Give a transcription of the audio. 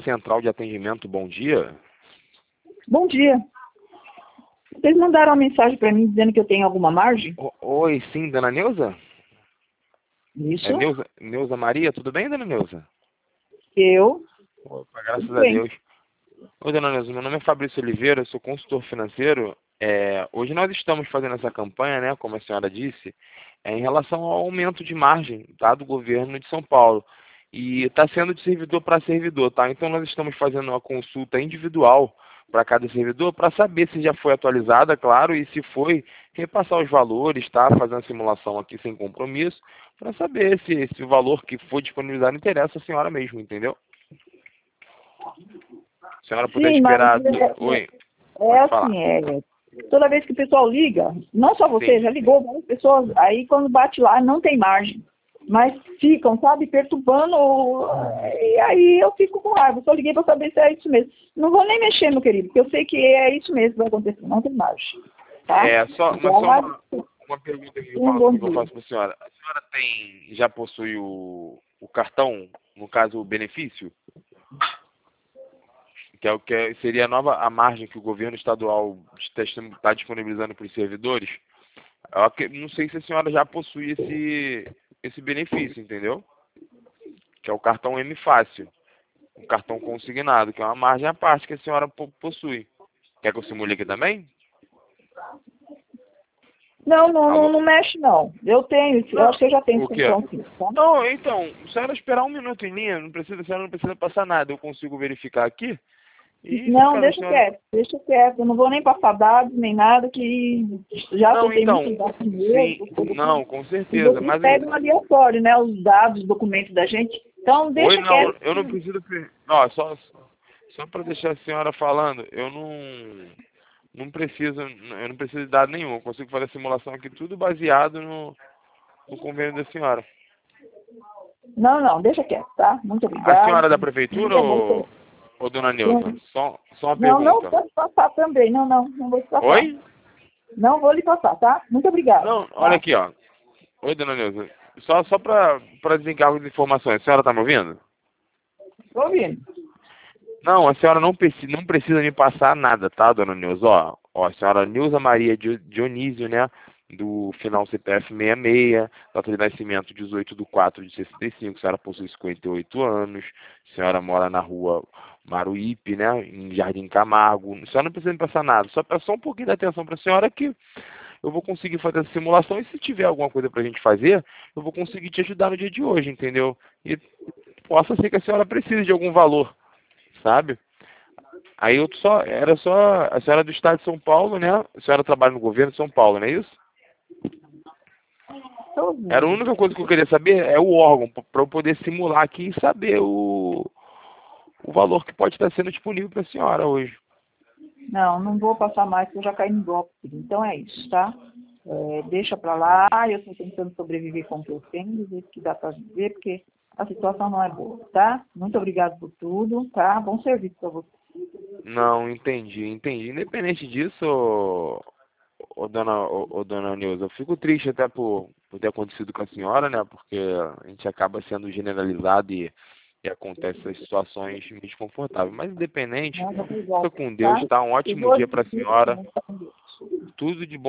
central de atendimento, bom dia. Bom dia. Vocês mandaram uma mensagem para mim dizendo que eu tenho alguma margem? Oi, sim, dona Neuza? Isso. É Neuza Maria, tudo bem, dona Neuza? Eu. Opa, graças Tudo a bem. Deus. Oi, dona Neuza, meu nome é Fabrício Oliveira, eu sou consultor financeiro. Hoje nós estamos fazendo essa campanha, né, como a senhora disse, em relação ao aumento de margem, tá, do governo de São Paulo. E está sendo de servidor para servidor, tá? Então nós estamos fazendo uma consulta individual para cada servidor para saber se já foi atualizada, claro, e se foi, repassar os valores, tá? Fazer uma simulação aqui sem compromisso, para saber se o valor que foi disponibilizado interessa a senhora mesmo, entendeu? Se a senhora puder Sim, mas esperar... Oi, é pode falar. assim, toda vez que o pessoal liga, não só você, Sim, já ligou várias pessoas, aí quando bate lá não tem margem. Mas ficam, sabe, perturbando, e aí eu fico com raiva. Só liguei para saber se é isso mesmo. Não vou nem mexer, meu querido, porque eu sei que é isso mesmo que vai acontecer, não tem margem. Tá? Mas só Agora, uma pergunta que um bom eu dia. faço para a senhora. A senhora já possui o cartão, no caso o benefício, que é o que seria a margem que o governo estadual está disponibilizando para os servidores? Não sei se a senhora já possui esse benefício, entendeu? Que é o cartão M Fácil, um cartão consignado, que é uma margem à parte que a senhora possui. Quer que eu simule aqui também? Alô? Não mexe, não. Eu tenho, eu Não, acho que eu já tenho o esse quê? cartão sim, tá? Não, então, se a senhora esperar um minuto em linha, a senhora não precisa passar nada, eu consigo verificar aqui e Não, ficar a deixa senhora... quieto, deixa quieto. Eu não vou nem passar dados, nem nada, que já Não, tentei então, muitos dados meus. sim, não, com E certeza, vocês mas... pegam aleatório, né? Os dados, os documentos da gente. Então, Oi, deixa não, quieto. eu não preciso... Ó, só para deixar a senhora falando, não preciso, eu não preciso de dado nenhum, eu consigo fazer a simulação aqui tudo baseado no convênio da senhora. Não, deixa quieto, tá? Muito A obrigado. senhora é da prefeitura ou dona Neuza? Só uma Não pergunta. vou te passar também. Não vou te passar. Oi? Não vou lhe passar, tá? Muito obrigado, Não, olha tá? aqui, ó. Oi, dona Neuza. Só para desencargo de informações. A senhora tá me ouvindo? Tô ouvindo. Não, a senhora não precisa me passar nada, tá, dona Neuza? Ó, a senhora Neuza Maria Dionísio, né? Do final CPF 66, data de nascimento 18/4/65, a senhora possui 58 anos, a senhora mora na rua Maruípe, né? Em Jardim Camargo. A senhora não precisa me passar nada, só peço só um pouquinho de atenção para a senhora que eu vou conseguir fazer essa simulação e se tiver alguma coisa pra gente fazer, eu vou conseguir te ajudar no dia de hoje, entendeu? E possa ser que a senhora precise de algum valor, sabe? Aí era só, a senhora é do estado de São Paulo, né? A senhora trabalha no governo de São Paulo, não é isso? Tô Era a ouvindo. única coisa que eu queria saber, é o órgão, para eu poder simular aqui e saber o valor que pode estar sendo disponível para a senhora hoje. Não vou passar mais, porque eu já caí no golpe. Então é isso, tá? Deixa pra lá, eu estou tentando sobreviver com o que eu tenho, do jeito que dá pra viver, porque a situação não é boa, tá? Muito obrigado por tudo, tá? Bom serviço pra você. Não, entendi. Independente disso, ô dona Neuza, eu fico triste até por ter acontecido com a senhora, né? Porque a gente acaba sendo generalizado e acontece essas situações meio desconfortáveis. Mas independente, Nada por fica golpe, com Deus, tá? tá? Um Eu ótimo vou dia para a admitir, senhora. mas tá com Deus. Tudo de bom.